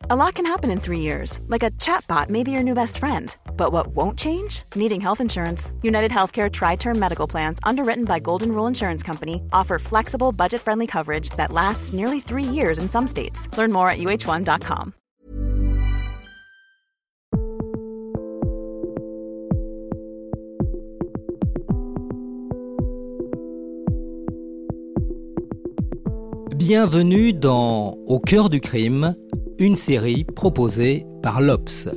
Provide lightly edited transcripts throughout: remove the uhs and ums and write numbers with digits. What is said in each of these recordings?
A lot can happen in 3 years, like a chatbot may be your new best friend. But what won't change? Needing health insurance. United Healthcare Tri-Term Medical Plans, underwritten by Golden Rule Insurance Company, offer flexible, budget-friendly coverage that lasts nearly 3 years in some states. Learn more at uh1.com. Bienvenue dans Au cœur du crime, une série proposée par l'Obs.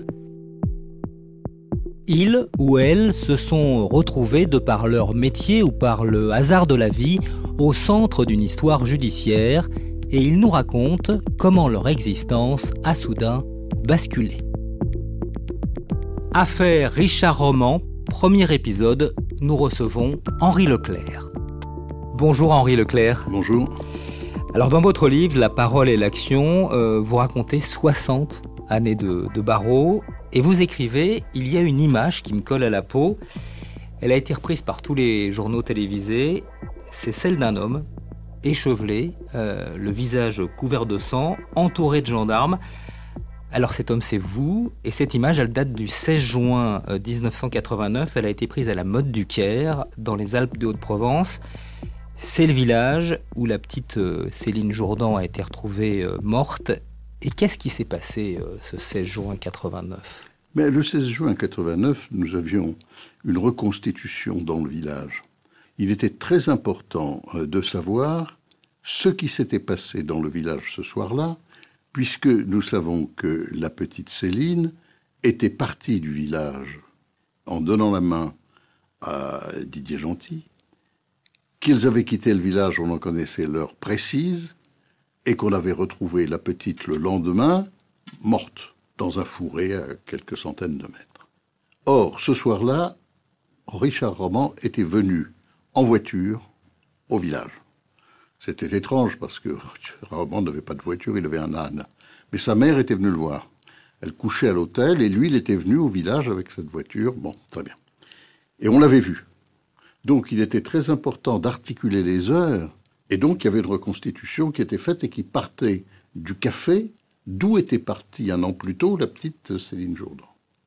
Ils ou elles se sont retrouvés de par leur métier ou par le hasard de la vie au centre d'une histoire judiciaire et ils nous racontent comment leur existence a soudain basculé. Affaire Richard Roman, premier épisode, nous recevons Henri Leclerc. Bonjour Henri Leclerc. Bonjour. Alors dans votre livre, La parole et l'action, vous racontez 60 années de barreau et vous écrivez « Il y a une image qui me colle à la peau ». Elle a été reprise par tous les journaux télévisés. C'est celle d'un homme échevelé, le visage couvert de sang, entouré de gendarmes. Alors cet homme, c'est vous. Et cette image, elle date du 16 juin 1989. Elle a été prise à la Motte du Caire, dans les Alpes de Haute-Provence. C'est le village où la petite Céline Jourdan a été retrouvée morte. Et qu'est-ce qui s'est passé ce 16 juin 89 ? Mais le 16 juin 89, nous avions une reconstitution dans le village. Il était très important de savoir ce qui s'était passé dans le village ce soir-là, puisque nous savons que la petite Céline était partie du village en donnant la main à Didier Gentil, qu'ils avaient quitté le village, on en connaissait l'heure précise, et qu'on avait retrouvé la petite le lendemain, morte, dans un fourré à quelques centaines de mètres. Or, ce soir-là, Richard Roman était venu en voiture au village. C'était étrange parce que Richard Roman n'avait pas de voiture, il avait un âne. Mais sa mère était venue le voir. Elle couchait à l'hôtel et lui, il était venu au village avec cette voiture. Bon, très bien. Et on l'avait vu. Donc, il était très important d'articuler les heures. Et donc, il y avait une reconstitution qui était faite et qui partait du café, d'où était partie un an plus tôt la petite Céline Jourdan.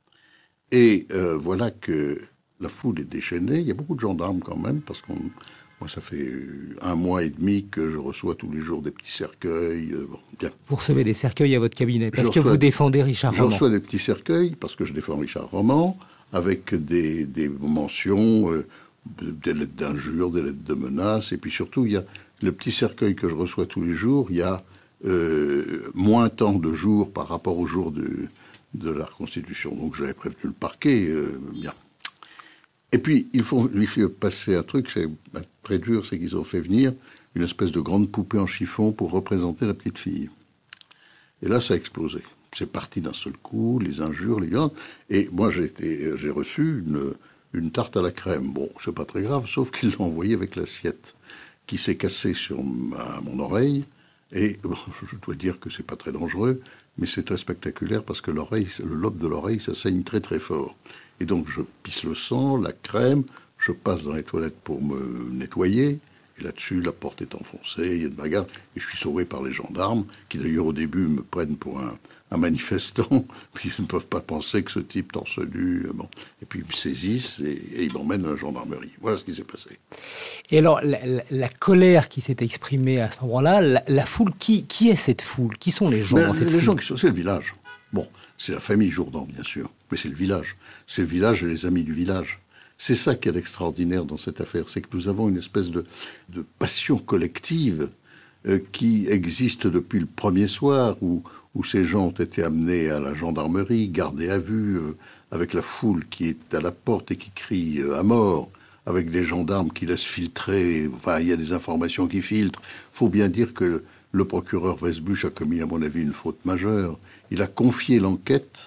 Et voilà que la foule est déchaînée. Il y a beaucoup de gendarmes quand même, parce que moi, ça fait 1 mois et demi que je reçois tous les jours des petits cercueils. Bon, bien. Vous recevez des cercueils à votre cabinet parce que vous défendez Richard Roman. Je reçois des petits cercueils parce que je défends Richard Roman, avec des mentions... des lettres d'injures, des lettres de menaces, et puis surtout, il y a le petit cercueil que je reçois tous les jours, il y a moins tant de jours par rapport au jour de la reconstitution. Donc j'avais prévenu le parquet, bien. Et puis, il faut lui faire passer un truc, c'est très dur, c'est qu'ils ont fait venir une espèce de grande poupée en chiffon pour représenter la petite fille. Et là, ça a explosé. C'est parti d'un seul coup, les injures, les gants, et moi, j'ai reçu une tarte à la crème. Bon, c'est pas très grave, sauf qu'il l'a envoyé avec l'assiette qui s'est cassée sur mon oreille. Et bon, je dois dire que c'est pas très dangereux, mais c'est très spectaculaire parce que le lobe de l'oreille, ça saigne très très fort. Et donc je pisse le sang, la crème, je passe dans les toilettes pour me nettoyer. Et là-dessus, la porte est enfoncée, il y a une bagarre, et je suis sauvé par les gendarmes, qui d'ailleurs au début me prennent pour un manifestant, puis ils ne peuvent pas penser que ce type torse nu, bon. Et puis ils me saisissent et ils m'emmènent à la gendarmerie. Voilà ce qui s'est passé. Et alors, la colère qui s'est exprimée à ce moment-là, la foule, qui est cette foule ? Qui sont les gens dans cette foule ? Les gens c'est le village. Bon, c'est la famille Jourdan, bien sûr, mais c'est le village. C'est le village et les amis du village. C'est ça qui est extraordinaire dans cette affaire, c'est que nous avons une espèce de passion collective qui existe depuis le premier soir, où ces gens ont été amenés à la gendarmerie, gardés à vue, avec la foule qui est à la porte et qui crie à mort, avec des gendarmes qui laissent filtrer, enfin il y a des informations qui filtrent. Il faut bien dire que le procureur Westbush a commis, à mon avis, une faute majeure. Il a confié l'enquête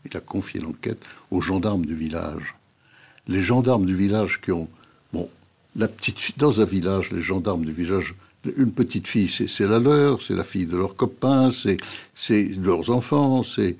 aux gendarmes du village. Les gendarmes du village qui ont... Bon, la petite fille, dans un village, les gendarmes du village, une petite fille, c'est la leur, c'est la fille de leurs copains, c'est leurs enfants,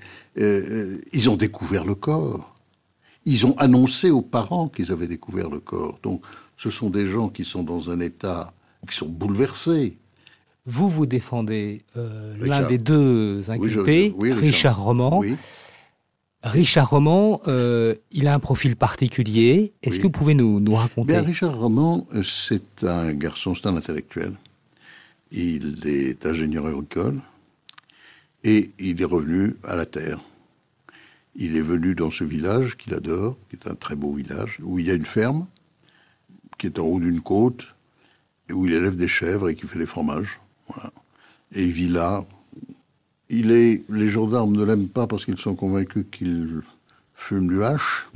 ils ont découvert le corps. Ils ont annoncé aux parents qu'ils avaient découvert le corps. Donc, ce sont des gens qui sont dans un état, qui sont bouleversés. Vous défendez l'un des deux inculpés, Richard Roman. Oui. Richard Roman, il a un profil particulier. Est-ce que vous pouvez nous raconter? Bien, Richard Roman, c'est un garçon, c'est un intellectuel. Il est ingénieur agricole et il est revenu à la terre. Il est venu dans ce village qu'il adore, qui est un très beau village, où il y a une ferme, qui est en haut d'une côte, et où il élève des chèvres et qui fait des fromages. Voilà. Et il vit là. Les gendarmes ne l'aiment pas parce qu'ils sont convaincus qu'il fume du hache,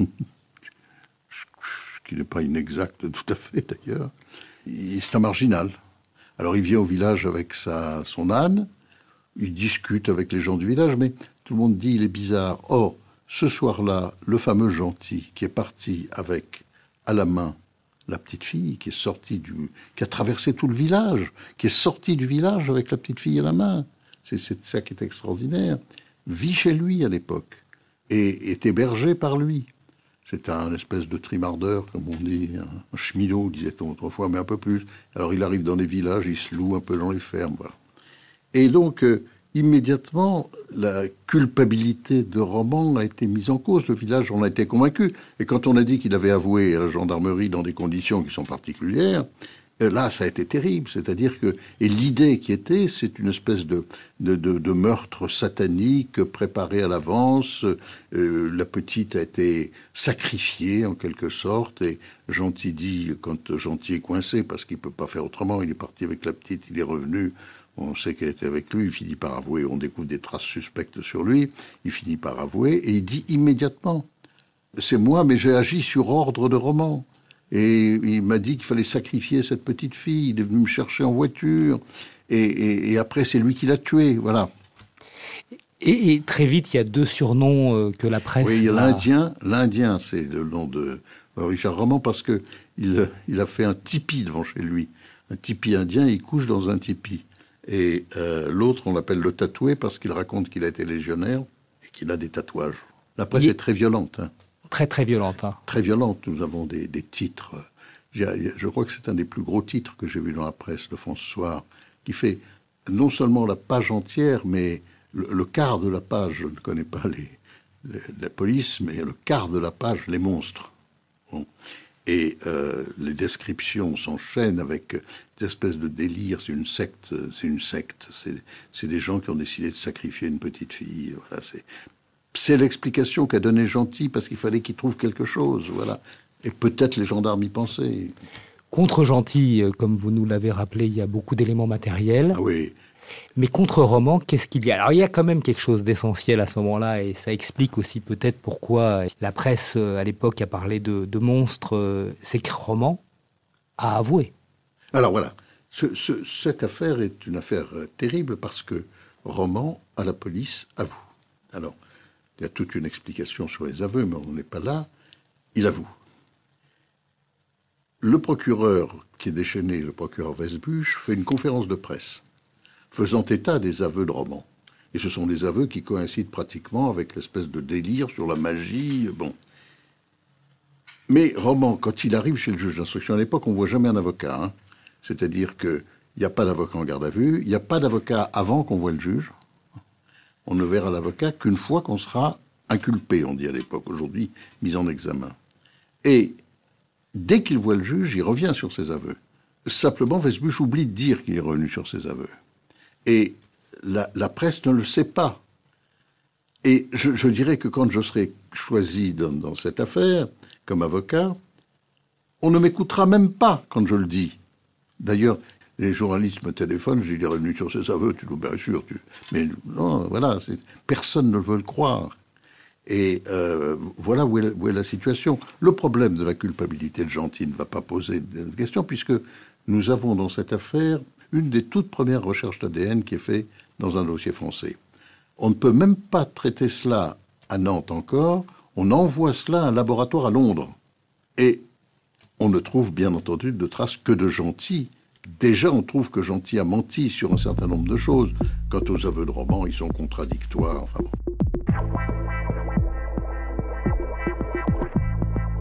ce qui n'est pas inexact tout à fait d'ailleurs. C'est un marginal. Alors il vient au village avec son âne, il discute avec les gens du village, mais tout le monde dit il est bizarre. Or, ce soir-là, le fameux gentil qui est parti avec à la main la petite fille, qui a traversé tout le village, qui est sorti du village avec la petite fille à la main. C'est ça qui est extraordinaire. Vit chez lui à l'époque et est hébergé par lui. C'est un espèce de trimardeur, comme on dit, un cheminot, disait-on autrefois, mais un peu plus. Alors il arrive dans les villages, il se loue un peu dans les fermes. Voilà. Et donc, immédiatement, la culpabilité de Roman a été mise en cause. Le village en a été convaincu. Et quand on a dit qu'il avait avoué à la gendarmerie dans des conditions qui sont particulières, là, ça a été terrible. C'est-à-dire que... Et l'idée qui était, c'est une espèce de meurtre satanique préparé à l'avance. La petite a été sacrifiée, en quelque sorte. Et Gentil dit, quand Gentil est coincé, parce qu'il ne peut pas faire autrement, il est parti avec la petite, il est revenu. On sait qu'elle était avec lui, il finit par avouer. On découvre des traces suspectes sur lui. Il finit par avouer. Et il dit immédiatement, c'est moi, mais j'ai agi sur ordre de Roman. Et il m'a dit qu'il fallait sacrifier cette petite fille. Il est venu me chercher en voiture. Et après, c'est lui qui l'a tuée. Voilà. Et très vite, il y a deux surnoms que la presse... Oui, il y a l'Indien. L'Indien, c'est le nom de Richard Roman parce qu'il a fait un tipi devant chez lui. Un tipi indien, il couche dans un tipi. Et l'autre, on l'appelle le tatoué parce qu'il raconte qu'il a été légionnaire et qu'il a des tatouages. La presse est très violente. Hein. Très, très violente. Hein. Très violente. Nous avons des titres. Je crois que c'est un des plus gros titres que j'ai vu dans la presse, le François, qui fait non seulement la page entière, mais le quart de la page. Je ne connais pas la police, mais le quart de la page, les monstres. Bon. Et les descriptions s'enchaînent avec des espèces de délire. C'est une secte. C'est des gens qui ont décidé de sacrifier une petite fille. Voilà, c'est l'explication qu'a donnée Gentil parce qu'il fallait qu'il trouve quelque chose. Voilà. Et peut-être les gendarmes y pensaient. Contre Gentil, comme vous nous l'avez rappelé, il y a beaucoup d'éléments matériels. Ah oui. Mais contre Roman, qu'est-ce qu'il y a? Alors il y a quand même quelque chose d'essentiel à ce moment-là, et ça explique aussi peut-être pourquoi la presse à l'époque a parlé de monstres. C'est que Roman a avoué. Alors voilà, cette affaire est une affaire terrible parce que Roman, à la police, avoue. Alors, il y a toute une explication sur les aveux, mais on n'est pas là. Il avoue. Le procureur qui est déchaîné, le procureur Westbusch, fait une conférence de presse faisant état des aveux de Roman. Et ce sont des aveux qui coïncident pratiquement avec l'espèce de délire sur la magie. Bon. Mais Roman, quand il arrive chez le juge d'instruction, à l'époque, on ne voit jamais un avocat. Hein. C'est-à-dire qu'il n'y a pas d'avocat en garde à vue, il n'y a pas d'avocat avant qu'on voit le juge. On ne verra l'avocat qu'une fois qu'on sera inculpé, on dit à l'époque, aujourd'hui mis en examen. Et dès qu'il voit le juge, il revient sur ses aveux. Simplement, Westbusch oublie de dire qu'il est revenu sur ses aveux. Et la presse ne le sait pas. Et je dirais que quand je serai choisi dans cette affaire, comme avocat, on ne m'écoutera même pas quand je le dis. D'ailleurs, les journalistes me téléphonent, je dis, il est revenu sur ses aveux, tu dis, bien sûr, mais non, voilà, personne ne veut le croire. Et voilà où est la situation. Le problème de la culpabilité de Gentil ne va pas poser de question, puisque nous avons dans cette affaire une des toutes premières recherches d'ADN qui est faite dans un dossier français. On ne peut même pas traiter cela à Nantes encore, on envoie cela à un laboratoire à Londres. Et on ne trouve bien entendu de traces que de Gentil. Déjà, on trouve que Gentil a menti sur un certain nombre de choses. Quant aux aveux de Roman, ils sont contradictoires. Enfin bon.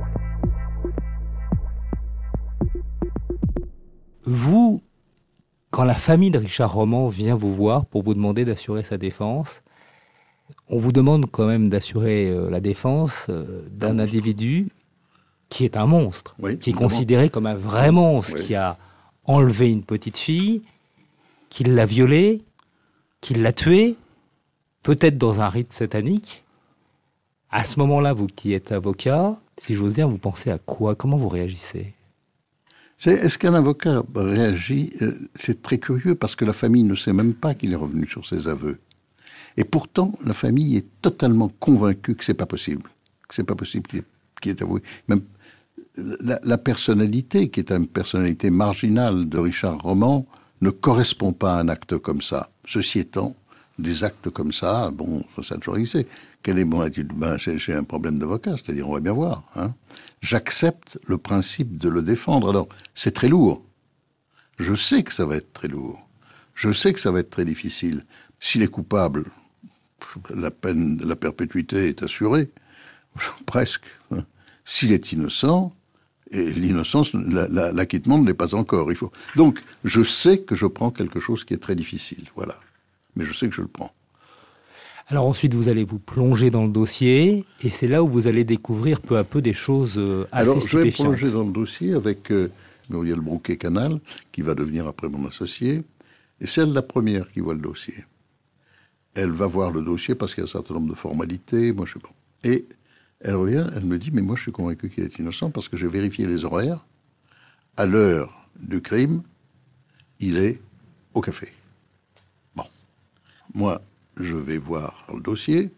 Vous, quand la famille de Richard Roman vient vous voir pour vous demander d'assurer sa défense, on vous demande quand même d'assurer la défense d'un individu qui est un monstre, qui est considéré comme un vrai monstre, qui a enlevé une petite fille, qui l'a violée, qui l'a tuée, peut-être dans un rite satanique. À ce moment-là, vous qui êtes avocat, si j'ose dire, vous pensez à quoi? Comment vous réagissez? Est-ce qu'un avocat réagit? C'est très curieux parce que la famille ne sait même pas qu'il est revenu sur ses aveux. Et pourtant, la famille est totalement convaincue que c'est pas possible. Que c'est pas possible qu'il ait avoué. Même la personnalité, qui est une personnalité marginale de Richard Roman, ne correspond pas à un acte comme ça. Ceci étant, des actes comme ça, bon, ça a toujours existé. Quel est mon attitude? J'ai un problème d'avocat, c'est-à-dire on va bien voir. Hein. J'accepte le principe de le défendre. Alors, c'est très lourd. Je sais que ça va être très lourd. Je sais que ça va être très difficile. S'il est coupable, la peine de la perpétuité est assurée, presque. Hein. S'il est innocent, et l'innocence, l'acquittement ne l'est pas encore. Donc, je sais que je prends quelque chose qui est très difficile, voilà. Mais je sais que je le prends. Alors ensuite, vous allez vous plonger dans le dossier, et c'est là où vous allez découvrir peu à peu des choses assez stupéfiantes. Je vais me plonger dans le dossier avec Muriel Brouquet-Canal, qui va devenir après mon associé, et c'est elle la première qui voit le dossier. Elle va voir le dossier parce qu'il y a un certain nombre de formalités, moi je sais pas. Et elle revient, elle me dit, mais moi je suis convaincu qu'il est innocent parce que j'ai vérifié les horaires. À l'heure du crime, il est au café. Bon. Moi, je vais voir le dossier.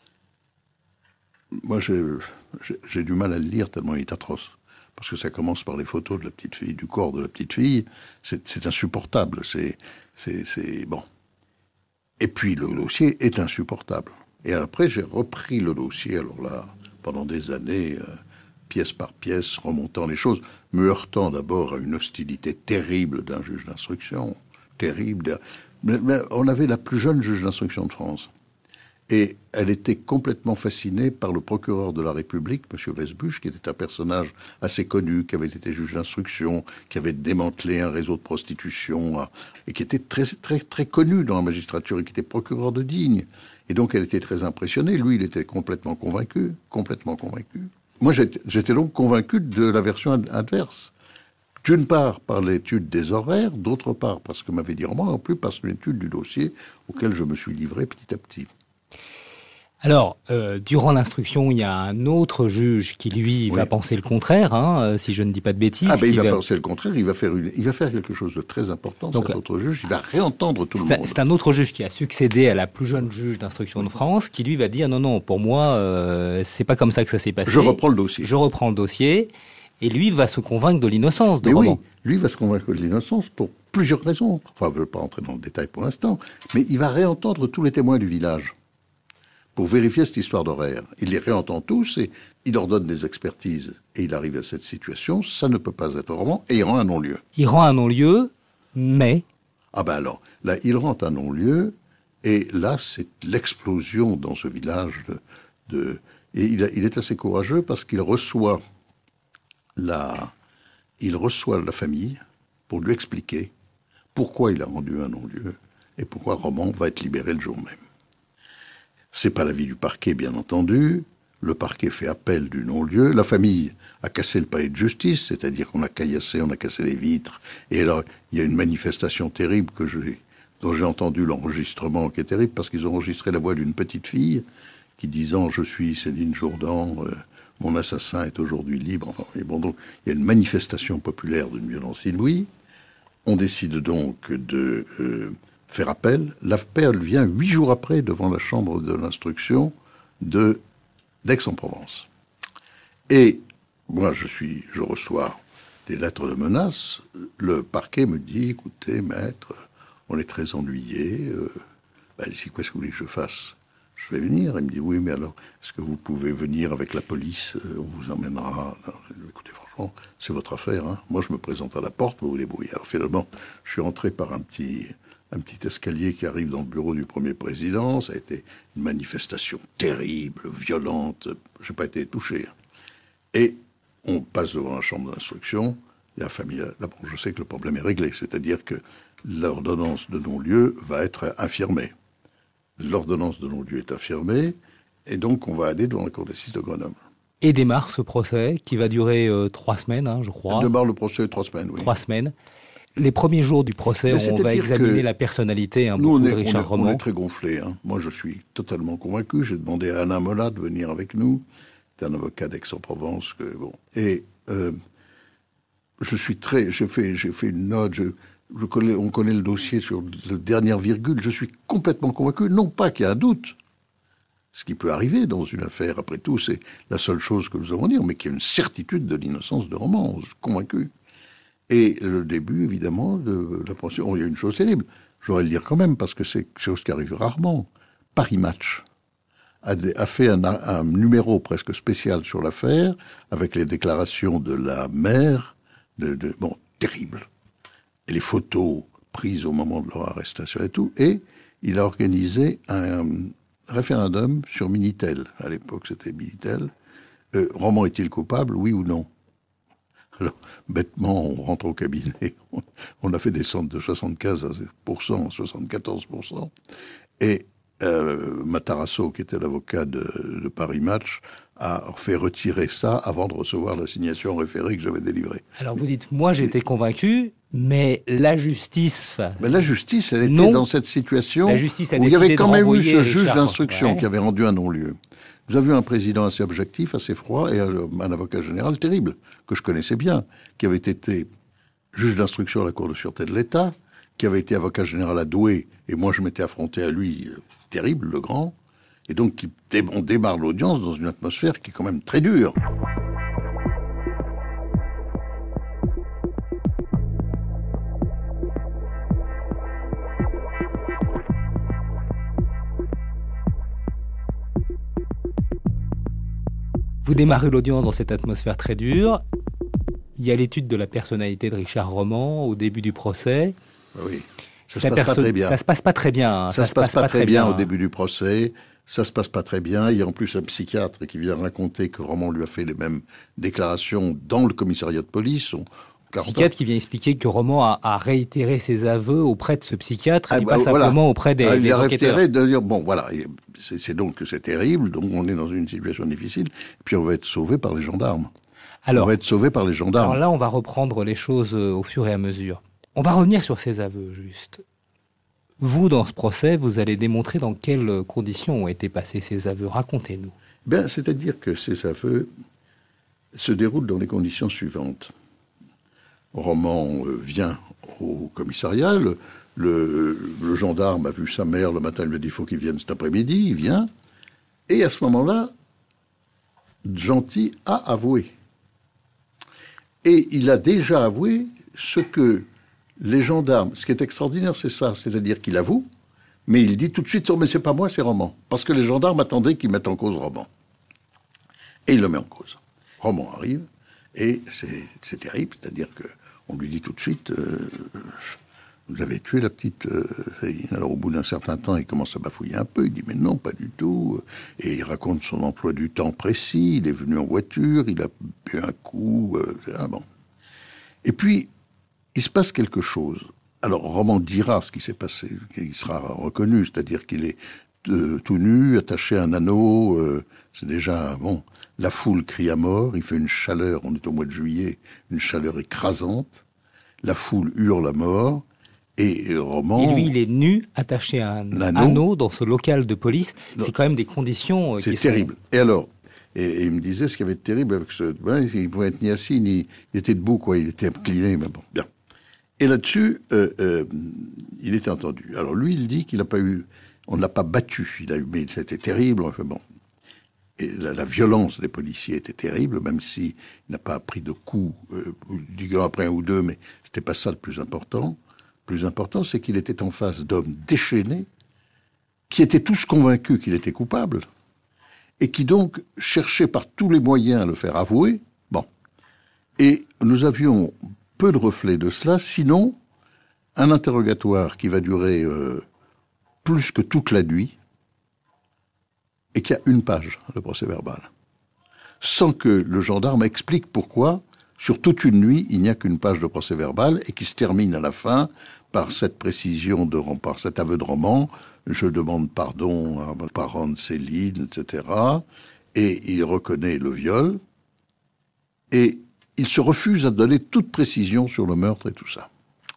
Moi, j'ai du mal à le lire tellement il est atroce. Parce que ça commence par les photos de la petite fille, du corps de la petite fille. C'est insupportable. C'est bon. Et puis, le dossier est insupportable. Et après, j'ai repris le dossier, alors là, pendant des années, pièce par pièce, remontant les choses, me heurtant d'abord à une hostilité terrible d'un juge d'instruction. Terrible. Mais on avait la plus jeune juge d'instruction de France. Et elle était complètement fascinée par le procureur de la République, M. Vesbuche, qui était un personnage assez connu, qui avait été juge d'instruction, qui avait démantelé un réseau de prostitution, et qui était très, très, très connu dans la magistrature, et qui était procureur de Digne. Et donc elle était très impressionnée. Lui, il était complètement convaincu, complètement convaincu. Moi, j'étais donc convaincu de la version adverse. D'une part, par l'étude des horaires, d'autre part, parce que m'avait dit Roman, en plus, par l'étude du dossier auquel je me suis livré petit à petit. Alors, durant l'instruction, il y a un autre juge qui, lui, va penser le contraire, hein, si je ne dis pas de bêtises. Ah ben, il va penser le contraire, il va faire quelque chose de très important, donc, cet autre juge, il va réentendre tout le monde. C'est un autre juge qui a succédé à la plus jeune juge d'instruction de France, qui lui va dire, non, pour moi, c'est pas comme ça que ça s'est passé. Je reprends le dossier. Et lui va se convaincre de l'innocence de Roman. Oui, lui va se convaincre de l'innocence pour plusieurs raisons. Enfin, je ne veux pas entrer dans le détail pour l'instant, mais il va réentendre tous les témoins du village pour vérifier cette histoire d'horaire. Il les réentend tous et il leur donne des expertises. Et il arrive à cette situation, ça ne peut pas être Roman, et il rend un non-lieu. Il rend un non-lieu, mais... Ah ben alors, là, il rend un non-lieu, et là, c'est l'explosion dans ce village Et il est assez courageux parce qu'il reçoit la famille pour lui expliquer pourquoi il a rendu un non-lieu et pourquoi Roman va être libéré le jour même. C'est pas l'avis du parquet, bien entendu. Le parquet fait appel du non-lieu. La famille a cassé le palais de justice, c'est-à-dire qu'on a caillassé, on a cassé les vitres. Et alors, il y a une manifestation terrible dont j'ai entendu l'enregistrement, qui est terrible, parce qu'ils ont enregistré la voix d'une petite fille qui disant « Je suis Céline Jourdan, mon assassin est aujourd'hui libre ». Enfin, et bon, donc, il y a une manifestation populaire d'une violence inouïe. On décide donc de faire appel. L'appel vient 8 jours après devant la chambre de l'instruction d'Aix-en-Provence. Et moi, je reçois des lettres de menaces. Le parquet me dit « Écoutez, maître, on est très ennuyés. Je dis « Qu'est-ce que vous voulez que je fasse ? Je vais venir. » Il me dit « Oui, mais alors, est-ce que vous pouvez venir avec la police ? On vous emmènera. » Écoutez, franchement, c'est votre affaire. Hein. Moi, je me présente à la porte, vous vous débrouillez. Alors finalement, je suis rentré par un petit escalier qui arrive dans le bureau du premier président. Ça a été une manifestation terrible, violente. Je n'ai pas été touché. Hein. Et on passe devant la chambre d'instruction. La famille, là, bon, je sais que le problème est réglé. C'est-à-dire que l'ordonnance de non-lieu va être infirmée. L'ordonnance de non-lieu est infirmée, et donc on va aller devant la cour d'assises de Grenoble. Et démarre ce procès qui va durer 3 semaines, je crois. Démarre le procès 3 semaines, oui. 3 semaines. Les premiers jours du procès, on va examiner la personnalité beaucoup de Richard Romand. On est très gonflés. Moi, je suis totalement convaincu. J'ai demandé à Alain Mola de venir avec nous. C'est un avocat d'Aix-en-Provence. Et j'ai fait une note. On connaît le dossier sur la dernière virgule. Je suis complètement convaincu. Non pas qu'il y a un doute. Ce qui peut arriver dans une affaire, après tout, c'est la seule chose que nous avons à dire, mais qu'il y a une certitude de l'innocence de Romand. Je suis convaincu. Et le début, évidemment, de la procédure. Il y a une chose terrible, je voudrais le dire quand même, parce que c'est quelque chose qui arrive rarement. Paris Match a fait un numéro presque spécial sur l'affaire, avec les déclarations de la mère, terrible, et les photos prises au moment de leur arrestation et tout, et il a organisé un référendum sur Minitel. À l'époque, c'était Minitel. Romand est-il coupable, oui ou non? Alors, bêtement, on rentre au cabinet, on a fait descendre de 75% à 74%, et Matarazzo, qui était l'avocat de Paris Match, a fait retirer ça avant de recevoir l'assignation référée que j'avais délivrée. Alors vous dites, moi j'étais convaincu, mais la justice... Mais la justice, elle était dans cette situation la justice a où il y avait quand même eu ce juge Richard, d'instruction qui avait rendu un non-lieu. Nous avions un président assez objectif, assez froid, et un avocat général terrible, que je connaissais bien, qui avait été juge d'instruction à la Cour de sûreté de l'État, qui avait été avocat général à Douai, et moi je m'étais affronté à lui, terrible, le grand, et donc on démarre l'audience dans une atmosphère qui est quand même très dure. Vous démarrez l'audience dans cette atmosphère très dure. Il y a l'étude de la personnalité de Richard Romand au début du procès. Oui, ça se passe pas très bien. Ça se passe pas très bien. Ça se passe pas très bien au début du procès. Ça se passe pas très bien. Il y a en plus un psychiatre qui vient raconter que Romand lui a fait les mêmes déclarations dans le commissariat de police. Psychiatre qui vient expliquer que Romand a réitéré ses aveux auprès de ce psychiatre, et pas simplement auprès des il a enquêteurs. réitéré de dire, bon voilà, c'est donc que c'est terrible, donc on est dans une situation difficile, puis on va être sauvé par les gendarmes. On va être sauvé par les gendarmes. Alors là, on va reprendre les choses au fur et à mesure. On va revenir sur ces aveux, juste. Vous, dans ce procès, vous allez démontrer dans quelles conditions ont été passés ces aveux. Racontez-nous. C'est-à-dire que ces aveux se déroulent dans les conditions suivantes. Romand vient au commissariat, le gendarme a vu sa mère le matin, il lui a dit « il faut qu'il vienne cet après-midi », il vient, et à ce moment-là, Gentil a avoué. Et il a déjà avoué ce que les gendarmes... Ce qui est extraordinaire, c'est ça, c'est-à-dire qu'il avoue, mais il dit tout de suite « mais c'est pas moi, c'est Romand », parce que les gendarmes attendaient qu'il mette en cause Romand. Et il le met en cause. Romand arrive, et c'est terrible, c'est-à-dire qu'on lui dit tout de suite vous avez tué la petite... Alors au bout d'un certain temps, il commence à bafouiller un peu, il dit mais non, pas du tout. Et il raconte son emploi du temps précis, il est venu en voiture, il a bu un coup, bon. Et puis, il se passe quelque chose. Alors Romand dira ce qui s'est passé, il sera reconnu, c'est-à-dire qu'il est tout nu, attaché à un anneau, c'est déjà... bon. La foule crie à mort, il fait une chaleur, on est au mois de juillet, une chaleur écrasante. La foule hurle à mort, et Romand... Et lui, il est nu, attaché à un anneau dans ce local de police. C'est quand même des conditions qui sont... C'est terrible. Et alors, et il me disait ce qui avait de terrible avec ce... il ne pouvait être ni assis, ni... Il était debout, quoi, il était incliné, mais bon, bien. Et là-dessus, il était entendu. Alors lui, il dit qu'il n'a pas eu... On ne l'a pas battu, mais c'était terrible, enfin bon... Et la violence des policiers était terrible, même s'il n'a pas pris de coups, après un ou deux, mais c'était pas ça le plus important. Le plus important, c'est qu'il était en face d'hommes déchaînés, qui étaient tous convaincus qu'il était coupable, et qui donc cherchaient par tous les moyens à le faire avouer. Bon. Et nous avions peu de reflets de cela, sinon un interrogatoire qui va durer plus que toute la nuit, et qu'il y a une page, le procès verbal, sans que le gendarme explique pourquoi Sur toute une nuit, il n'y a qu'une page de procès-verbal et qui se termine à la fin par cette précision, par cet aveu de Roman. Je demande pardon à ma parente Céline, etc. Et il reconnaît le viol. Et il se refuse à donner toute précision sur le meurtre et tout ça.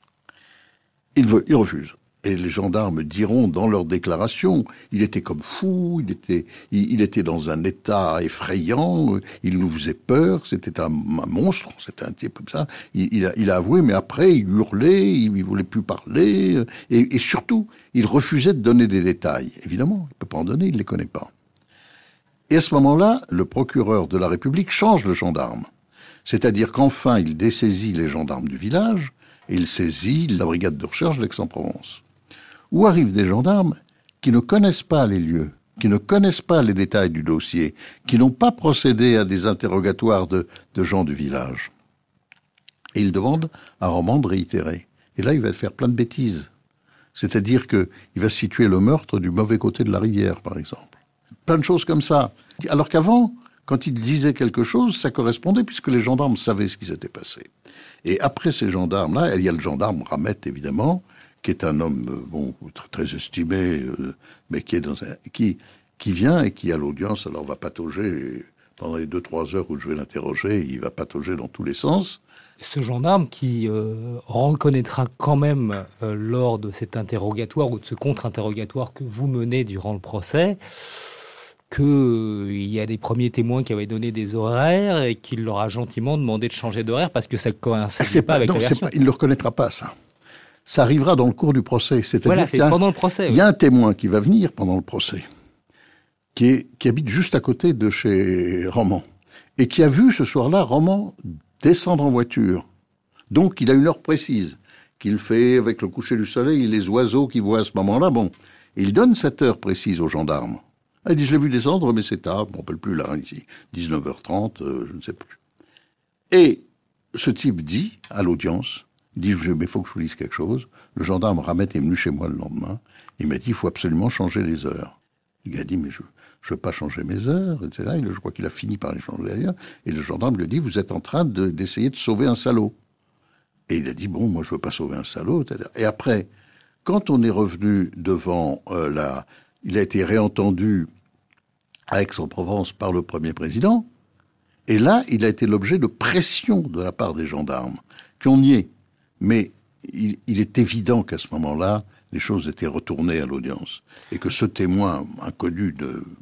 Il refuse. Et les gendarmes diront dans leur déclaration, il était comme fou, il était dans un état effrayant, il nous faisait peur, c'était un monstre, c'était un type comme ça. Il a avoué, mais après il hurlait, il voulait plus parler, et surtout, il refusait de donner des détails. Évidemment, il ne peut pas en donner, il ne les connaît pas. Et à ce moment-là, le procureur de la République change le gendarme. C'est-à-dire qu'enfin, il dessaisit les gendarmes du village, et il saisit la brigade de recherche d'Aix-en-Provence. Où arrivent des gendarmes qui ne connaissent pas les lieux, qui ne connaissent pas les détails du dossier, qui n'ont pas procédé à des interrogatoires de gens du village. Et ils demandent à Roman de réitérer. Et là, il va faire plein de bêtises. C'est-à-dire qu'il va situer le meurtre du mauvais côté de la rivière, par exemple. Plein de choses comme ça. Alors qu'avant, quand il disait quelque chose, ça correspondait, puisque les gendarmes savaient ce qui s'était passé. Et après ces gendarmes-là, il y a le gendarme Ramette, évidemment, qui est un homme très estimé, mais qui vient et qui, à l'audience, alors va patauger pendant les 2-3 heures où je vais l'interroger, il va patauger dans tous les sens. Ce gendarme qui reconnaîtra quand même, lors de cet interrogatoire ou de ce contre-interrogatoire que vous menez durant le procès, qu'il y a des premiers témoins qui avaient donné des horaires et qu'il leur a gentiment demandé de changer d'horaire parce que ça ne coïncidait pas avec la version. Il ne le reconnaîtra pas, ça. Ça arrivera dans le cours du procès. C'est-à-dire c'est pendant le procès. Il y a un témoin qui va venir pendant le procès, qui habite juste à côté de chez Roman, et qui a vu ce soir-là Roman descendre en voiture. Donc, il a une heure précise qu'il fait avec le coucher du soleil et les oiseaux qu'il voit à ce moment-là. Bon, il donne cette heure précise aux gendarmes. Il dit, je l'ai vu descendre, mais c'est tard, on ne rappelle plus là, ici, 19h30, je ne sais plus. Et ce type dit, à l'audience, il dit, mais il faut que je vous dise quelque chose. Le gendarme Ramette est venu chez moi le lendemain. Il m'a dit, il faut absolument changer les heures. Il a dit, mais je ne veux pas changer mes heures, etc. Et je crois qu'il a fini par les changer d'ailleurs. Et le gendarme lui a dit, vous êtes en train d'essayer de sauver un salaud. Et il a dit, bon, moi je ne veux pas sauver un salaud, etc. Et après, quand on est revenu devant il a été réentendu à Aix-en-Provence par le premier président. Et là, il a été l'objet de pression de la part des gendarmes, qui ont nié. Mais il est évident qu'à ce moment-là, les choses étaient retournées à l'audience. Et que ce témoin inconnu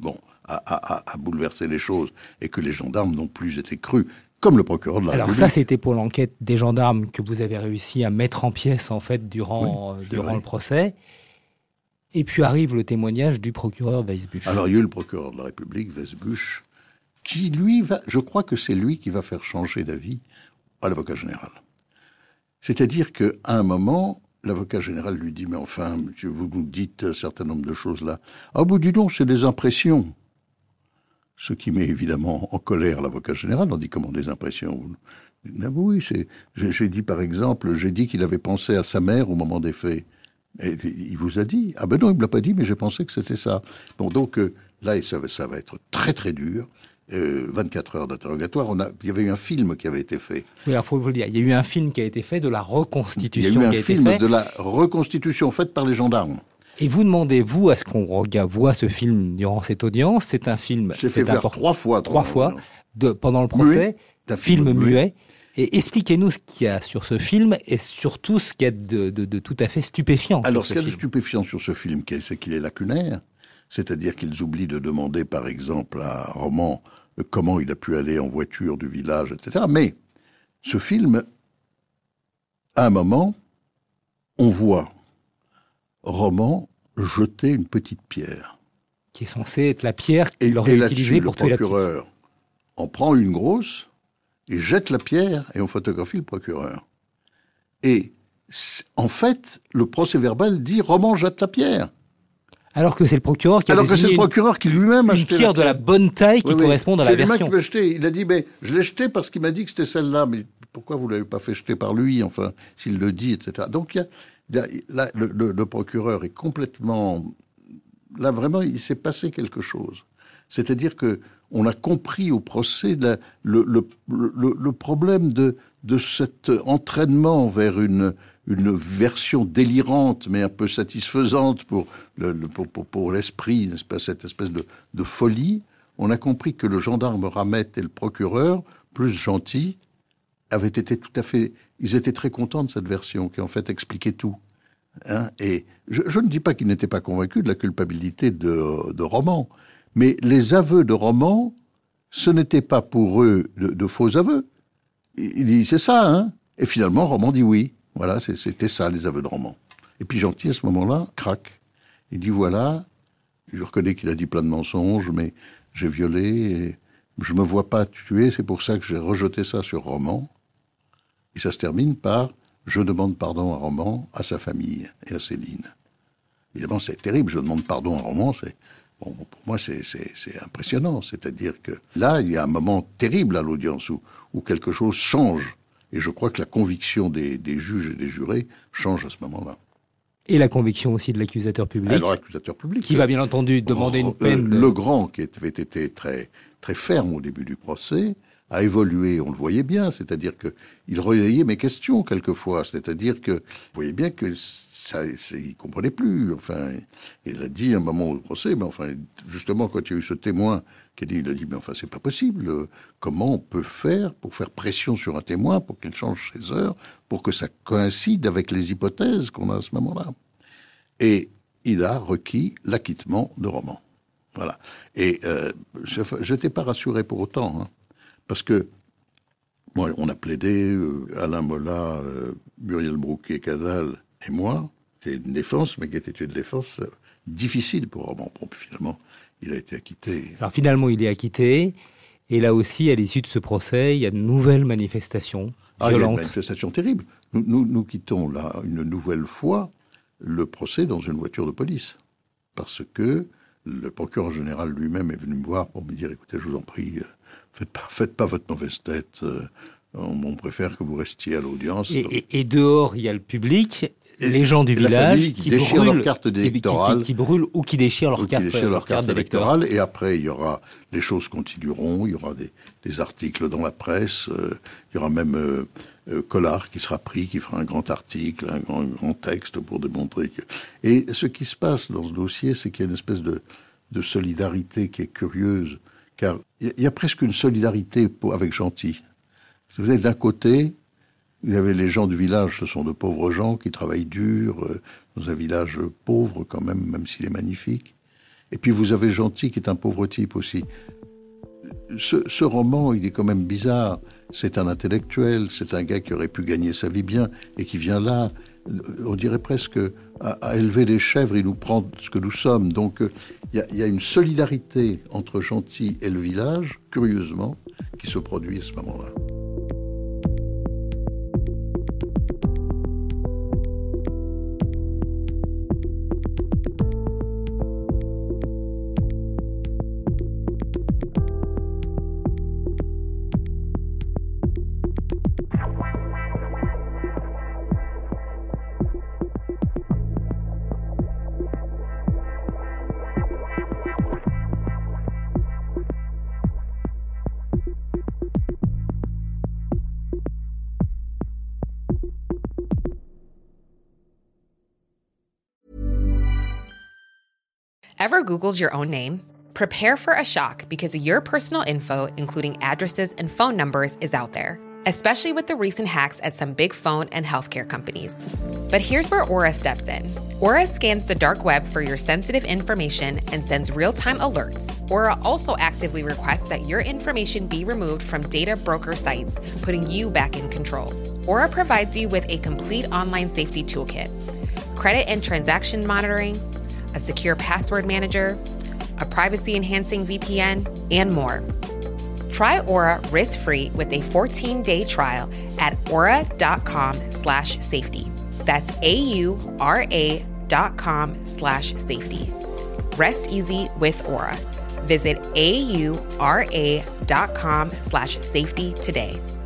a bouleversé les choses. Et que les gendarmes n'ont plus été crus, comme le procureur de la République. Alors ça, c'était pour l'enquête des gendarmes que vous avez réussi à mettre en pièces, en fait, durant le procès. Et puis arrive le témoignage du procureur Weisbusch. Alors il y a eu le procureur de la République, Weisbusch, qui lui je crois que c'est lui qui va faire changer d'avis à l'avocat général. C'est-à-dire qu'à un moment, l'avocat général lui dit, mais enfin, vous nous dites un certain nombre de choses là. Ah bon, dis donc, c'est des impressions. Ce qui met évidemment en colère l'avocat général. On dit, comment des impressions? Ah oui, j'ai dit par exemple, qu'il avait pensé à sa mère au moment des faits. Et il vous a dit? Ah ben non, il ne me l'a pas dit, mais j'ai pensé que c'était ça. Bon, donc là, ça va être très très dur. 24 heures d'interrogatoire. Il y avait eu un film qui avait été fait. Oui, alors il faut vous le dire. Il y a eu un film qui a été fait de la reconstitution. Il y a eu un film de la reconstitution faite par les gendarmes. Et vous demandez, vous, à ce qu'on voit ce film durant cette audience. C'est un film... Je l'ai fait faire 3 fois. 3 fois pendant le procès. Un film muet. Et expliquez-nous ce qu'il y a sur ce film et surtout ce qu'il y a de tout à fait stupéfiant. Alors, ce qu'il y a de stupéfiant sur ce film, c'est qu'il est lacunaire. C'est-à-dire qu'ils oublient de demander, par exemple, à Roman comment il a pu aller en voiture du village, etc. Mais ce film, à un moment, on voit Roman jeter une petite pierre. Qui est censée être la pierre qu'il aurait utilisée pour tuer la petite. Le procureur en prend une grosse, et jette la pierre, et on photographie le procureur. Et en fait, le procès-verbal dit « Roman jette la pierre ». Alors que c'est le procureur qui a désigné c'est le procureur qui lui-même a une pierre de la bonne taille qui correspond à la version. C'est lui-même qui l'a jeté. Il a dit, mais je l'ai jeté parce qu'il m'a dit que c'était celle-là. Mais pourquoi vous ne l'avez pas fait jeter par lui, enfin, s'il le dit, etc. Donc, le procureur est complètement... Là, vraiment, il s'est passé quelque chose. C'est-à-dire qu'on a compris au procès le problème de cet entraînement vers une version délirante, mais un peu satisfaisante pour l'esprit, n'est-ce pas, cette espèce de folie. On a compris que le gendarme Ramette et le procureur, plus gentils, ils étaient très contents de cette version, qui en fait expliquait tout. Hein, et je ne dis pas qu'ils n'étaient pas convaincus de la culpabilité de Roman, mais les aveux de Roman, ce n'était pas pour eux de faux aveux. Il dit, c'est ça, hein? Et finalement, Roman dit oui. Voilà, c'était ça, les aveux de Roman. Et puis Gentil, à ce moment-là, craque. Il dit, voilà, je reconnais qu'il a dit plein de mensonges, mais j'ai violé, et je me vois pas tuer, c'est pour ça que j'ai rejeté ça sur Roman. Et ça se termine par « Je demande pardon à Roman, à sa famille et à Céline ». Évidemment, c'est terrible, je demande pardon à Roman, pour moi, c'est impressionnant. C'est-à-dire que là, il y a un moment terrible à l'audience où quelque chose change. Et je crois que la conviction des juges et des jurés change à ce moment-là. Et la conviction aussi de l'accusateur public. Alors, l'accusateur public. Qui va bien entendu demander une peine. Legrand, qui avait été très, très ferme au début du procès, a évolué, on le voyait bien, c'est-à-dire qu'il relayait mes questions quelquefois, c'est-à-dire que vous voyez bien que il comprenait plus. Enfin, il a dit à un moment au procès, mais enfin, justement, quand il y a eu ce témoin il a dit, mais enfin, c'est pas possible. Comment on peut faire pour faire pression sur un témoin pour qu'il change ses heures, pour que ça coïncide avec les hypothèses qu'on a à ce moment-là? Et il a requis l'acquittement de Roman. Voilà. Et je n'étais pas rassuré pour autant, hein, parce que moi, on a plaidé, Alain Mola, Muriel Brouquet-Cadal et moi. C'était une défense, mais qui était une défense difficile pour Roman. Bon, puis finalement, il a été acquitté. Alors finalement, il est acquitté. Et là aussi, à l'issue de ce procès, il y a de nouvelles manifestations violentes. Il y a une manifestation terrible. Nous quittons là une nouvelle fois le procès dans une voiture de police. Parce que le procureur général lui-même est venu me voir pour me dire, écoutez, je vous en prie, faites pas votre mauvaise tête. On préfère que vous restiez à l'audience. Et dehors, il y a le public, les gens du village qui déchirent leur carte électorale. Qui brûlent ou qui déchirent leur carte électorale. Et après, les choses continueront. Il y aura des articles dans la presse. Il y aura même Collard qui sera pris, qui fera un grand article, un grand texte pour démontrer que... Et ce qui se passe dans ce dossier, c'est qu'il y a une espèce de solidarité qui est curieuse. Car il y a presque une solidarité avec Gentil. Vous êtes d'un côté... Vous avez les gens du village, ce sont de pauvres gens qui travaillent dur, dans un village pauvre quand même s'il est magnifique. Et puis vous avez Gentil qui est un pauvre type aussi. Ce roman, il est quand même bizarre. C'est un intellectuel, c'est un gars qui aurait pu gagner sa vie bien et qui vient là, on dirait presque, à élever les chèvres, il nous prend ce que nous sommes. Donc il y a une solidarité entre Gentil et le village, curieusement, qui se produit à ce moment-là. Ever Googled your own name? Prepare for a shock because your personal info, including addresses and phone numbers, is out there, especially with the recent hacks at some big phone and healthcare companies. But here's where Aura steps in. Aura scans the dark web for your sensitive information and sends real-time alerts. Aura also actively requests that your information be removed from data broker sites, putting you back in control. Aura provides you with a complete online safety toolkit, credit and transaction monitoring, a secure password manager, a privacy-enhancing VPN, and more. Try Aura risk-free with a 14-day trial at aura.com/safety. That's AURA.com/safety. Rest easy with Aura. Visit AURA.com/safety today.